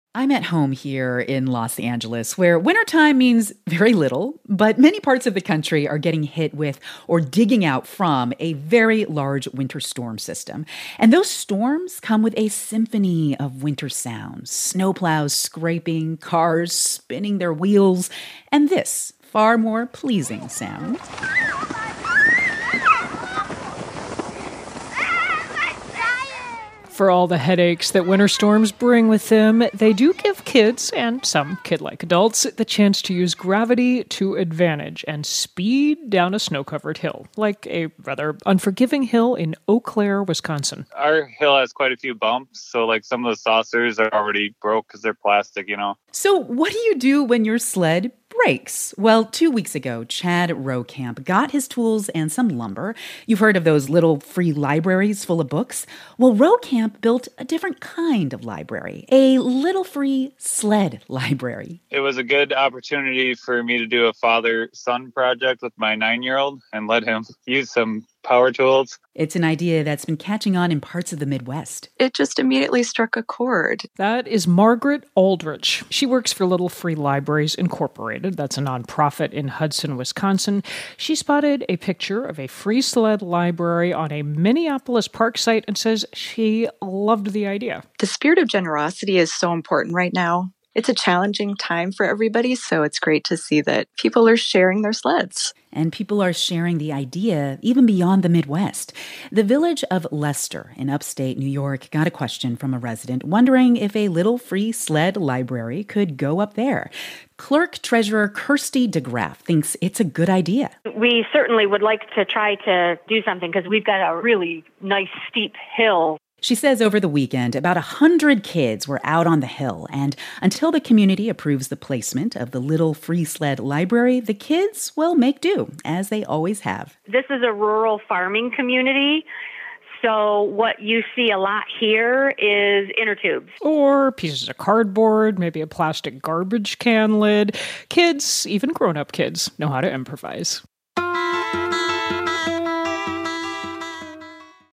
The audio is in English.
I'm at home here in Los Angeles, where wintertime means very little, but many parts of the country are getting hit with or digging out from a very large winter storm system. And those storms come with a symphony of winter sounds: snowplows scraping, cars spinning their wheels, and this far more pleasing sound. For all the headaches that winter storms bring with them, they do give kids, and some kid-like adults, the chance to use gravity to advantage and speed down a snow-covered hill, like a rather unforgiving hill in Eau Claire, Wisconsin. Our hill has quite a few bumps, so like some of the saucers are already broke because they're plastic, So what do you do when your sled breaks? Well, 2 weeks ago, Chad Rokamp got his tools and some lumber. You've heard of those little free libraries full of books? Well, Rokamp built a different kind of library, a little free sled library. It was a good opportunity for me to do a father-son project with my 9-year-old and let him use some power tools. It's an idea that's been catching on in parts of the Midwest. It just immediately struck a chord. That is Margaret Aldrich. She works for Little Free Libraries Incorporated. That's a nonprofit in Hudson, Wisconsin. She spotted a picture of a free sled library on a Minneapolis park site and says she loved the idea. The spirit of generosity is so important right now. It's a challenging time for everybody, so it's great to see that people are sharing their sleds. And people are sharing the idea even beyond the Midwest. The village of Leicester in upstate New York got a question from a resident wondering if a little free sled library could go up there. Clerk Treasurer Kirsty DeGraff thinks it's a good idea. We certainly would like to try to do something because we've got a really nice steep hill. She says over the weekend, about 100 kids were out on the hill, and until the community approves the placement of the Little Free Sled Library, the kids will make do, as they always have. This is a rural farming community, so what you see a lot here is inner tubes. Or pieces of cardboard, maybe a plastic garbage can lid. Kids, even grown-up kids, know how to improvise.